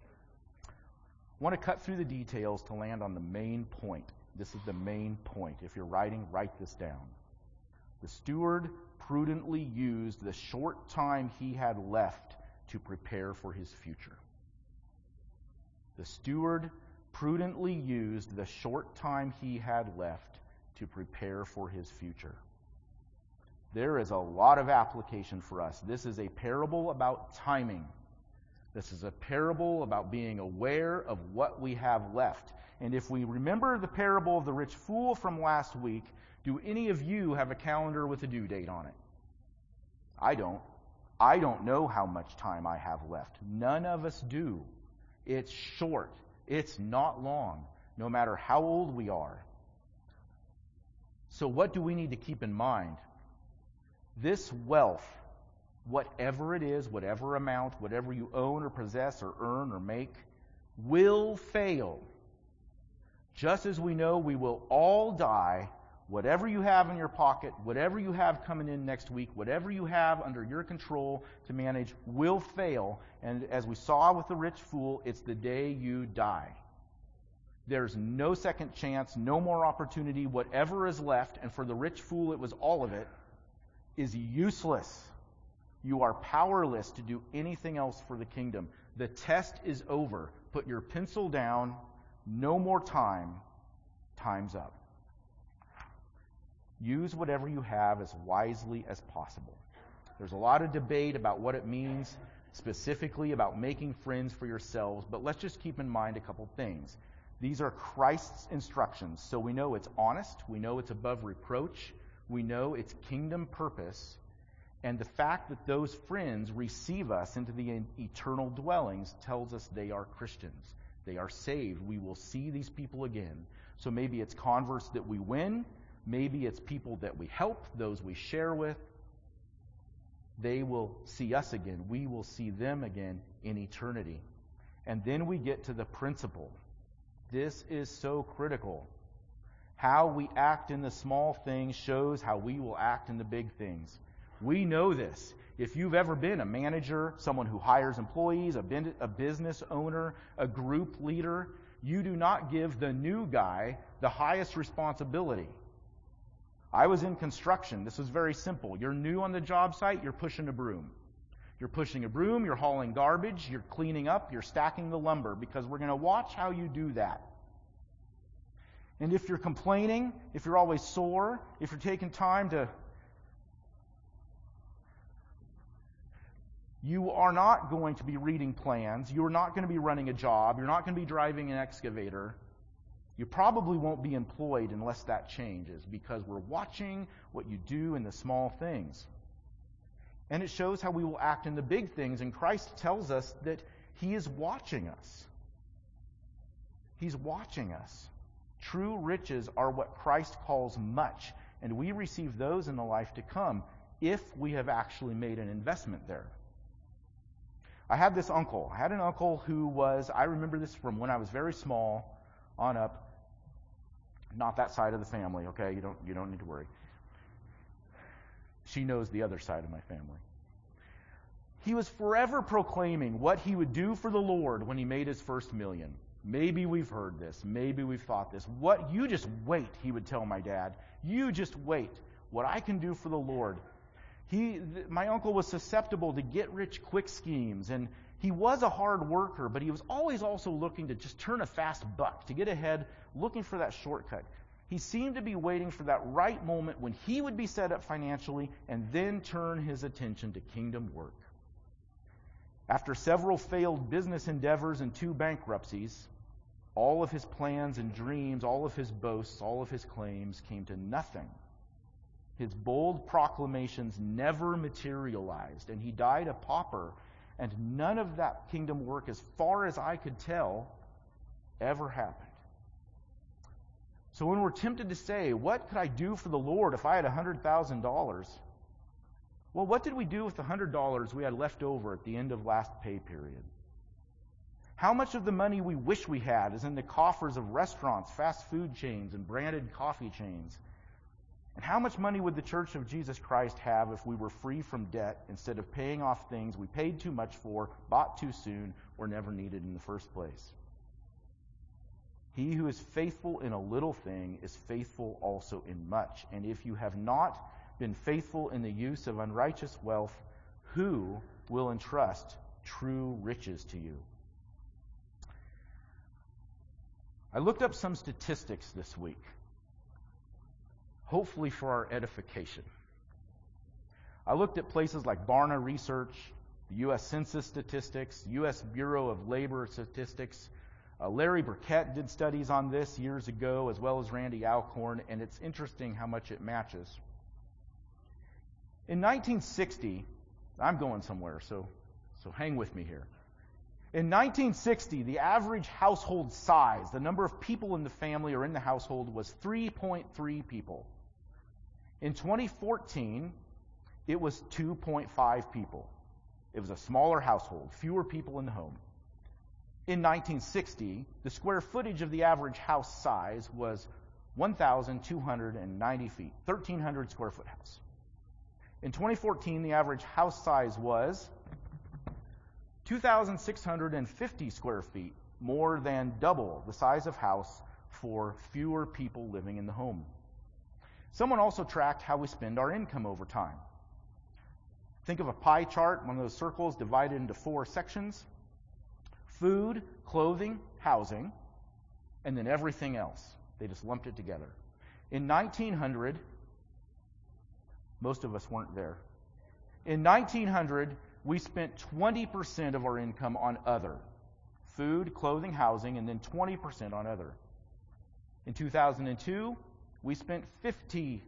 Speaker 1: I want to cut through the details to land on the main point. This is the main point. If you're writing, write this down. The steward prudently used the short time he had left to prepare for his future. The steward prudently used the short time he had left to prepare for his future. There is a lot of application for us. This is a parable about timing. This is a parable about being aware of what we have left. And if we remember the parable of the rich fool from last week, do any of you have a calendar with a due date on it? I don't. I don't know how much time I have left. None of us do. It's short. It's not long, no matter how old we are. So what do we need to keep in mind? This wealth, whatever it is, whatever amount, whatever you own or possess or earn or make, will fail. Just as we know we will all die, whatever you have in your pocket, whatever you have coming in next week, whatever you have under your control to manage will fail. And as we saw with the rich fool, it's the day you die. There's no second chance, no more opportunity. Whatever is left, and for the rich fool it was all of it, is useless. You are powerless to do anything else for the kingdom. The test is over. Put your pencil down. No more time. Time's up. Use whatever you have as wisely as possible. There's a lot of debate about what it means, specifically about making friends for yourselves, but let's just keep in mind a couple things. These are Christ's instructions, so we know it's honest, we know it's above reproach, we know it's kingdom purpose, and the fact that those friends receive us into the eternal dwellings tells us they are Christians. They are saved. We will see these people again. So maybe it's converts that we win, maybe it's people that we help, those we share with. They will see us again. We will see them again in eternity. And then we get to the principle. This is so critical. How we act in the small things shows how we will act in the big things. We know this. If you've ever been a manager, someone who hires employees, a business owner, a group leader, you do not give the new guy the highest responsibility. I was in construction. This was very simple. You're new on the job site, you're pushing a broom. You're pushing a broom, you're hauling garbage, you're cleaning up, you're stacking the lumber, because we're going to watch how you do that. And if you're complaining, if you're always sore, if you're taking time to... You are not going to be reading plans. You are not going to be running a job. You're not going to be driving an excavator. You probably won't be employed unless that changes, because we're watching what you do in the small things. And it shows how we will act in the big things. And Christ tells us that He is watching us. He's watching us. True riches are what Christ calls much, and we receive those in the life to come if we have actually made an investment there. I had this uncle. I had an uncle who was, I remember this from when I was very small on up. Not that side of the family, okay? You don't need to worry. She knows the other side of my family. He was forever proclaiming what he would do for the Lord when he made his first million. Maybe we've heard this. Maybe we've thought this. You just wait, he would tell my dad. You just wait. What I can do for the Lord. My uncle was susceptible to get-rich-quick schemes, and he was a hard worker, but he was always also looking to just turn a fast buck, to get ahead, looking for that shortcut. He seemed to be waiting for that right moment when he would be set up financially and then turn his attention to kingdom work. After several failed business endeavors and 2 bankruptcies, all of his plans and dreams, all of his boasts, all of his claims came to nothing. His bold proclamations never materialized, and he died a pauper And none of that kingdom work, as far as I could tell, ever happened. So when we're tempted to say, what could I do for the Lord if I had $100,000? Well, what did we do with the $100 we had left over at the end of last pay period? How much of the money we wish we had is in the coffers of restaurants, fast food chains, and branded coffee chains? And how much money would the Church of Jesus Christ have if we were free from debt instead of paying off things we paid too much for, bought too soon, or never needed in the first place? He who is faithful in a little thing is faithful also in much. And if you have not been faithful in the use of unrighteous wealth, who will entrust true riches to you? I looked up some statistics this week, hopefully for our edification. I looked at places like Barna Research, the U.S. Census Statistics, U.S. Bureau of Labor Statistics. Larry Burkett did studies on this years ago, as well as Randy Alcorn, and it's interesting how much it matches. In 1960, I'm going somewhere, so hang with me here. In 1960, the average household size, the number of people in the family or in the household, was 3.3 people. In 2014, it was 2.5 people. It was a smaller household, fewer people in the home. In 1960, the square footage of the average house size was 1,290 feet, 1,300 square foot house. In 2014, the average house size was 2,650 square feet, more than double the size of house for fewer people living in the home. Someone also tracked how we spend our income over time. Think of a pie chart, one of those circles divided into 4 sections. Food, clothing, housing, and then everything else. They just lumped it together. In 1900, most of us weren't there. In 1900, we spent 20% of our income on other. Food, clothing, housing, and then 20% on other. In 2002, we spent 50,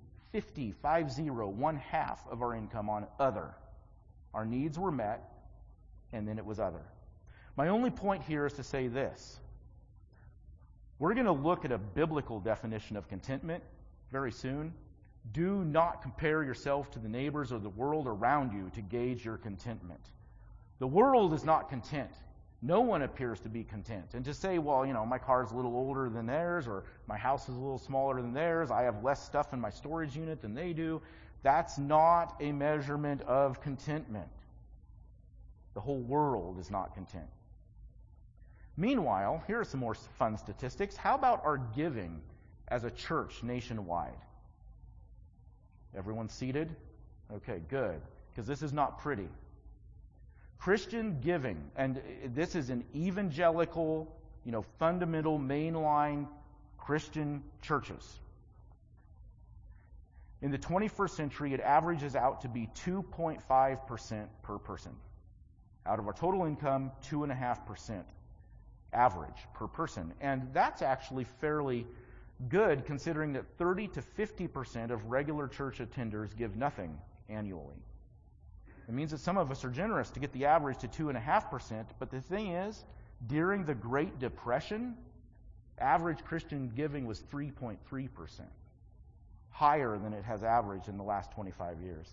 Speaker 1: 1/2 of our income on other. Our needs were met, and then it was other. My only point here is to say this. We're going to look at a biblical definition of contentment very soon. Do not compare yourself to the neighbors or the world around you to gauge your contentment. The world is not content. No one appears to be content. And to say, well, my car's a little older than theirs, or my house is a little smaller than theirs, I have less stuff in my storage unit than they do, that's not a measurement of contentment. The whole world is not content. Meanwhile, here are some more fun statistics. How about our giving as a church nationwide? Everyone seated? Okay, good. Because this is not pretty. Christian giving, and this is an evangelical, fundamental, mainline Christian churches. In the 21st century, it averages out to be 2.5% per person. Out of our total income, 2.5% average per person. And that's actually fairly good, considering that 30 to 50% of regular church attenders give nothing annually. It means that some of us are generous to get the average to 2.5%, but the thing is, during the Great Depression, average Christian giving was 3.3%, higher than it has averaged in the last 25 years.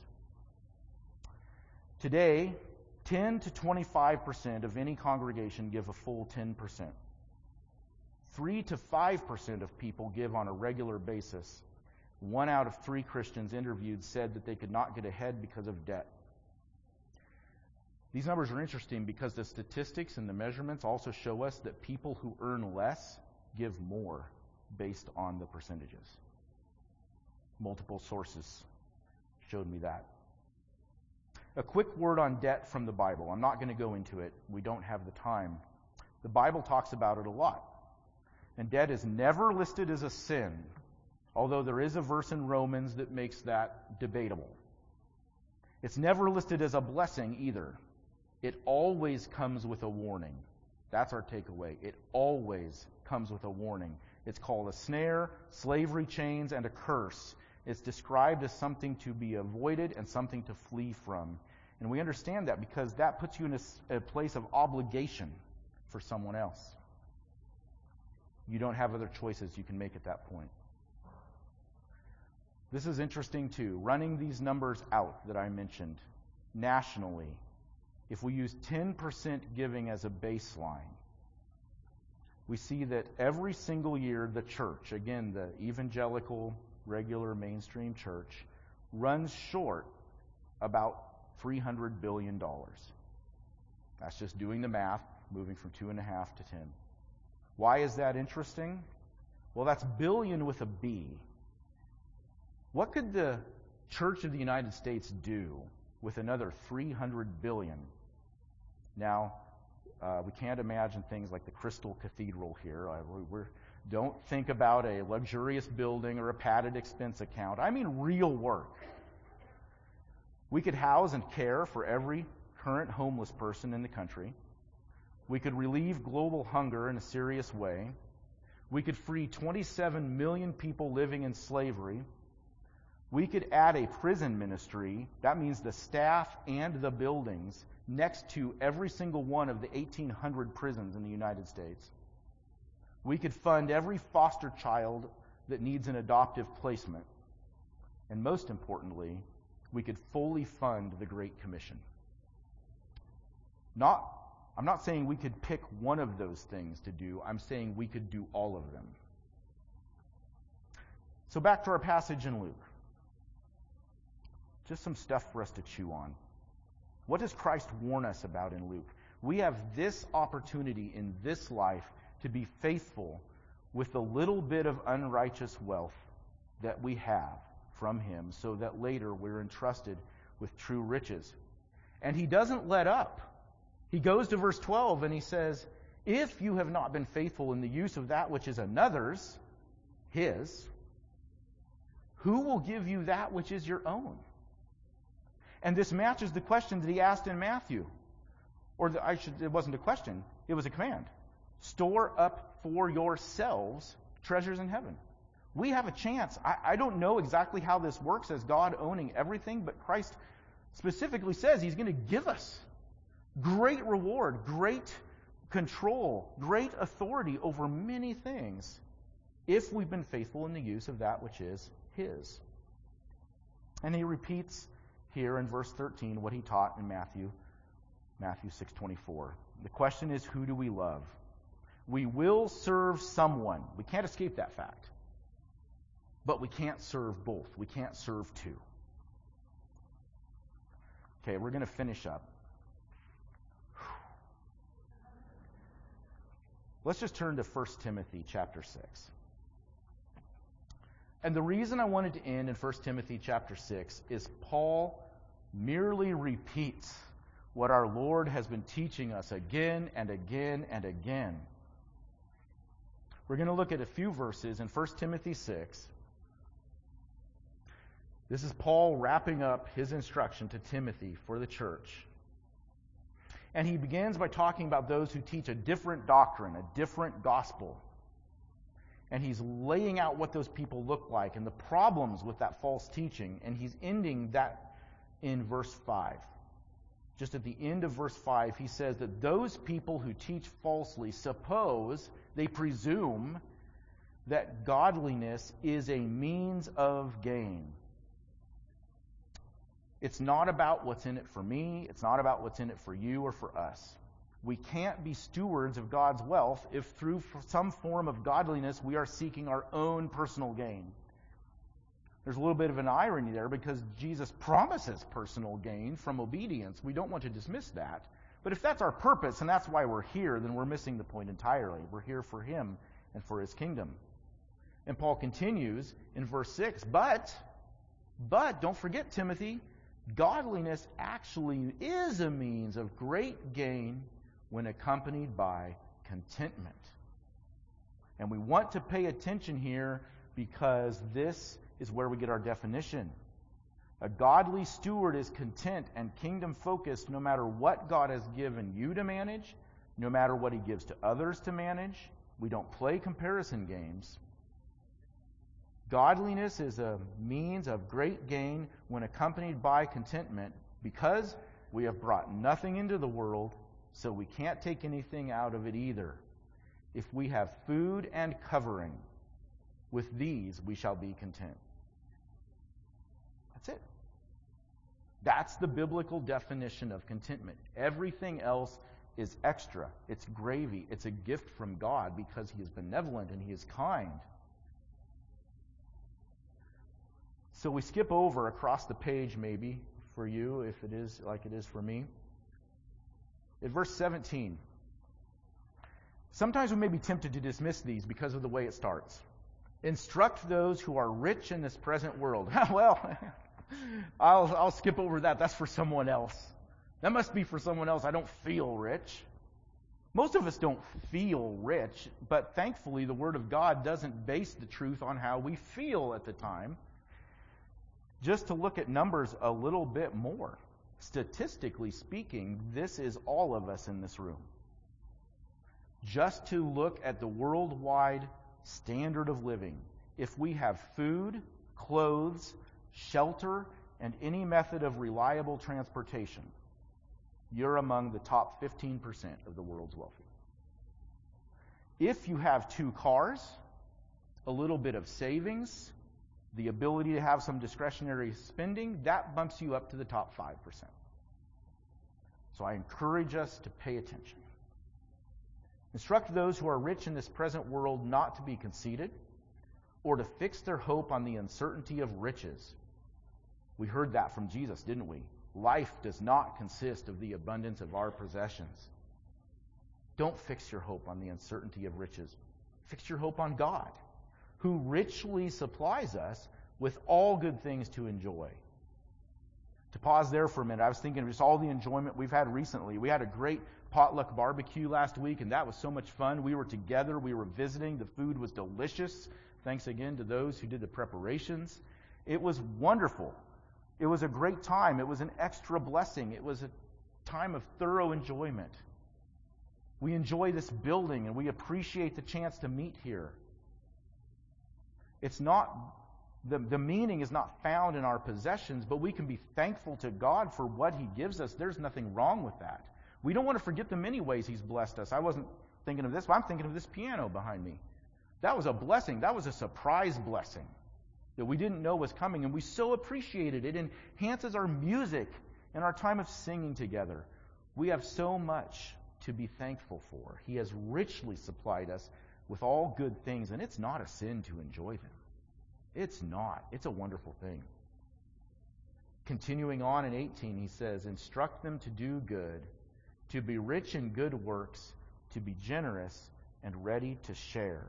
Speaker 1: Today, 10 to 25% of any congregation give a full 10%. 3 to 5% of people give on a regular basis. 1 out of 3 Christians interviewed said that they could not get ahead because of debt. These numbers are interesting because the statistics and the measurements also show us that people who earn less give more based on the percentages. Multiple sources showed me that. A quick word on debt from the Bible. I'm not going to go into it. We don't have the time. The Bible talks about it a lot. And debt is never listed as a sin, although there is a verse in Romans that makes that debatable. It's never listed as a blessing either. It always comes with a warning. That's our takeaway. It always comes with a warning. It's called a snare, slavery chains, and a curse. It's described as something to be avoided and something to flee from. And we understand that because that puts you in a place of obligation for someone else. You don't have other choices you can make at that point. This is interesting too. Running these numbers out that I mentioned nationally, if we use 10% giving as a baseline, we see that every single year the church, again, the evangelical, regular, mainstream church, runs short about $300 billion. That's just doing the math, moving from 2.5 to 10. Why is that interesting? Well, that's billion with a B. What could the Church of the United States do with another $300 billion? Now, we can't imagine things like the Crystal Cathedral here. Don't think about a luxurious building or a padded expense account. I mean real work. We could house and care for every current homeless person in the country. We could relieve global hunger in a serious way. We could free 27 million people living in slavery. We could add a prison ministry. That means the staff and the buildings next to every single one of the 1,800 prisons in the United States. We could fund every foster child that needs an adoptive placement. And most importantly, we could fully fund the Great Commission. I'm not saying we could pick one of those things to do. I'm saying we could do all of them. So back to our passage in Luke. Just some stuff for us to chew on. What does Christ warn us about in Luke? We have this opportunity in this life to be faithful with the little bit of unrighteous wealth that we have from him, so that later we're entrusted with true riches. And he doesn't let up. He goes to verse 12 and he says, if you have not been faithful in the use of that which is another's, his, who will give you that which is your own? And this matches the question that he asked in Matthew. It wasn't a question, it was a command. Store up for yourselves treasures in heaven. We have a chance. I don't know exactly how this works as God owning everything, but Christ specifically says he's going to give us great reward, great control, great authority over many things if we've been faithful in the use of that which is his. And he repeats here in verse 13 what he taught in Matthew 6:24. The question is, who do we love? We will serve someone. We can't escape that fact. But we can't serve both. We can't serve two. Okay, we're going to finish up. Let's just turn to 1 Timothy chapter 6. And the reason I wanted to end in 1 Timothy chapter 6 is Paul merely repeats what our Lord has been teaching us again and again and again. We're going to look at a few verses in 1 Timothy 6. This is Paul wrapping up his instruction to Timothy for the church. And he begins by talking about those who teach a different doctrine, a different gospel. And he's laying out what those people look like and the problems with that false teaching. And he's ending that in verse 5. Just at the end of verse 5, he says that those people who teach falsely they presume that godliness is a means of gain. It's not about what's in it for me. It's not about what's in it for you or for us. We can't be stewards of God's wealth if through some form of godliness we are seeking our own personal gain. There's a little bit of an irony there because Jesus promises personal gain from obedience. We don't want to dismiss that. But if that's our purpose and that's why we're here, then we're missing the point entirely. We're here for him and for his kingdom. And Paul continues in verse 6, but don't forget, Timothy, godliness actually is a means of great gain when accompanied by contentment. And we want to pay attention here because this is where we get our definition. A godly steward is content and kingdom-focused no matter what God has given you to manage, no matter what he gives to others to manage. We don't play comparison games. Godliness is a means of great gain when accompanied by contentment because We have brought nothing into the world, so we can't take anything out of it either. If we have food and covering, with these we shall be content. That's it. That's the biblical definition of contentment. Everything else is extra. It's gravy. It's a gift from God because He is benevolent and He is kind. So we skip over across the page maybe for you, if it is like it is for me. At verse 17. Sometimes we may be tempted to dismiss these because of the way it starts. Instruct those who are rich in this present world. Well, I'll skip over that. That's for someone else. That must be for someone else. I don't feel rich. Most of us don't feel rich, but thankfully the Word of God doesn't base the truth on how we feel at the time. Just to look at numbers a little bit more. Statistically speaking, this is all of us in this room. Just to look at the worldwide standard of living. If we have food, clothes, shelter, and any method of reliable transportation, you're among the top 15% of the world's wealthy. If you have 2 cars, a little bit of savings, the ability to have some discretionary spending, that bumps you up to the top 5%. So I encourage us to pay attention. Instruct those who are rich in this present world not to be conceited or to fix their hope on the uncertainty of riches. We heard that from Jesus, didn't we? Life does not consist of the abundance of our possessions. Don't fix your hope on the uncertainty of riches. Fix your hope on God, who richly supplies us with all good things to enjoy. To pause there for a minute, I was thinking of just all the enjoyment we've had recently. We had a great potluck barbecue last week, and that was so much fun. We were together, we were visiting, the food was delicious. Thanks again to those who did the preparations. It was wonderful. It was a great time. It was an extra blessing. It was a time of thorough enjoyment. We enjoy this building, and we appreciate the chance to meet here. It's not, the meaning is not found in our possessions, but we can be thankful to God for what He gives us. There's nothing wrong with that. We don't want to forget the many ways He's blessed us. I wasn't thinking of this, but I'm thinking of this piano behind me. That was a blessing. That was a surprise blessing that we didn't know was coming, and we so appreciated it. It enhances our music and our time of singing together. We have so much to be thankful for. He has richly supplied us with all good things, and it's not a sin to enjoy them. It's not. It's a wonderful thing. Continuing on in 18, he says, instruct them to do good, to be rich in good works, to be generous and ready to share.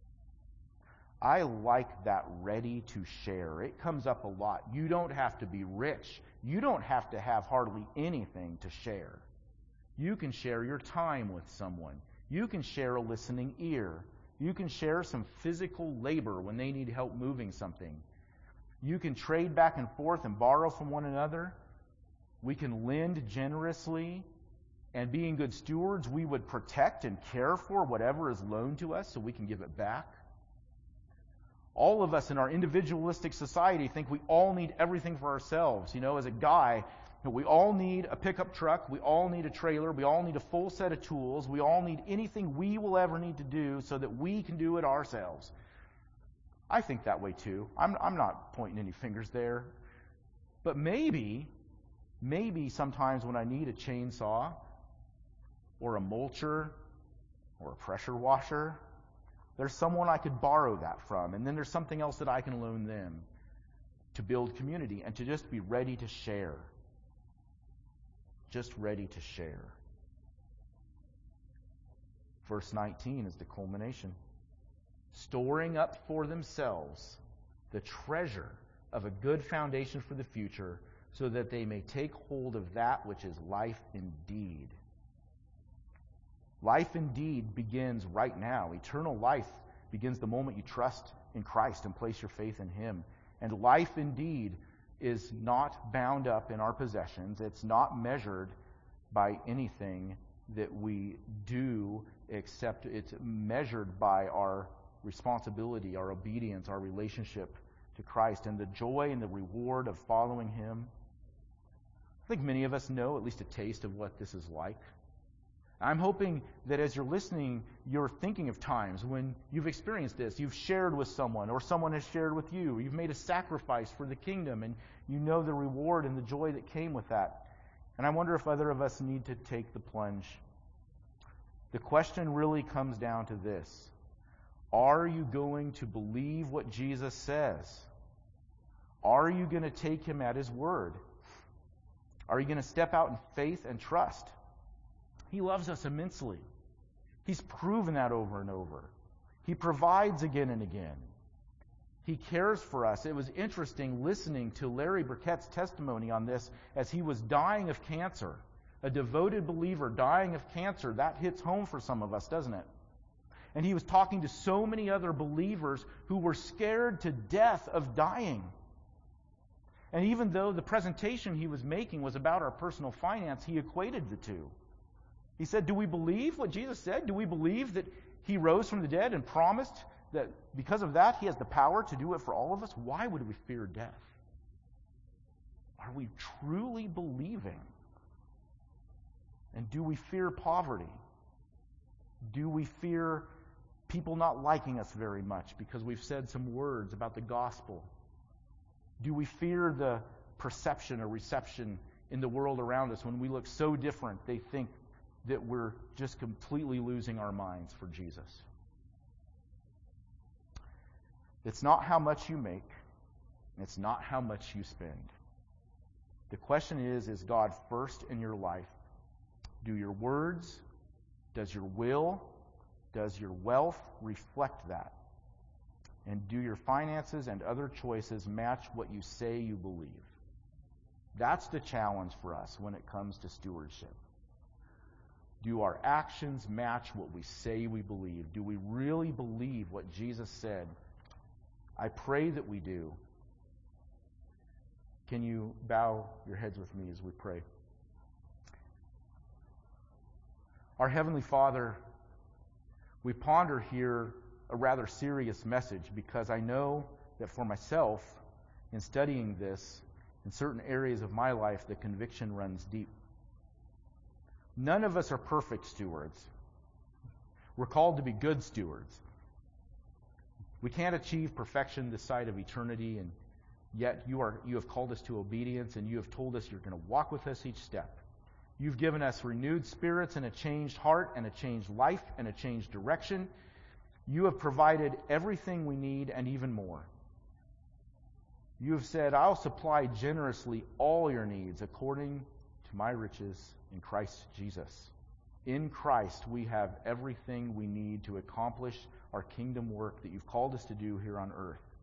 Speaker 1: I like that ready to share. It comes up a lot. You don't have to be rich. You don't have to have hardly anything to share. You can share your time with someone. You can share a listening ear. You can share some physical labor when they need help moving something. You can trade back and forth and borrow from one another. We can lend generously. And being good stewards, we would protect and care for whatever is loaned to us so we can give it back. All of us in our individualistic society think we all need everything for ourselves. You know, as a guy, we all need a pickup truck. We all need a trailer. We all need a full set of tools. We all need anything we will ever need to do so that we can do it ourselves. I think that way too. I'm not pointing any fingers there. But maybe sometimes when I need a chainsaw or a mulcher or a pressure washer, there's someone I could borrow that from. And then there's something else that I can loan them to build community and to just be ready to share. Just ready to share. Verse 19 is the culmination. Storing up for themselves the treasure of a good foundation for the future, so that they may take hold of that which is life indeed. Life indeed begins right now. Eternal life begins the moment you trust in Christ and place your faith in Him. And life indeed is not bound up in our possessions. It's not measured by anything that we do, except it's measured by our responsibility, our obedience, our relationship to Christ, and the joy and the reward of following Him. I think many of us know at least a taste of what this is like. I'm hoping that as you're listening, you're thinking of times when you've experienced this. You've shared with someone, or someone has shared with you. You've made a sacrifice for the kingdom, and you know the reward and the joy that came with that. And I wonder if other of us need to take the plunge. The question really comes down to this. Are you going to believe what Jesus says? Are you going to take him at his word? Are you going to step out in faith and trust? He loves us immensely. He's proven that over and over. He provides again and again. He cares for us. It was interesting listening to Larry Burkett's testimony on this as he was dying of cancer. A devoted believer dying of cancer. That hits home for some of us, doesn't it? And he was talking to so many other believers who were scared to death of dying. And even though the presentation he was making was about our personal finance, he equated the two. He said, do we believe what Jesus said? Do we believe that he rose from the dead and promised that because of that he has the power to do it for all of us? Why would we fear death? Are we truly believing? And do we fear poverty? Do we fear people not liking us very much because we've said some words about the gospel? Do we fear the perception or reception in the world around us when we look so different they think that we're just completely losing our minds for Jesus? It's not how much you make. It's not how much you spend. The question is God first in your life? Do your words, does your will, does your wealth reflect that? And do your finances and other choices match what you say you believe? That's the challenge for us when it comes to stewardship. Do our actions match what we say we believe? Do we really believe what Jesus said? I pray that we do. Can you bow your heads with me as we pray? Our Heavenly Father, we ponder here a rather serious message because I know that for myself, in studying this, in certain areas of my life, the conviction runs deep. None of us are perfect stewards. We're called to be good stewards. We can't achieve perfection this side of eternity, and yet you have called us to obedience, and you have told us you're going to walk with us each step. You've given us renewed spirits and a changed heart and a changed life and a changed direction. You have provided everything we need and even more. You have said, I'll supply generously all your needs according to my riches in Christ Jesus. In Christ, we have everything we need to accomplish our kingdom work that you've called us to do here on earth.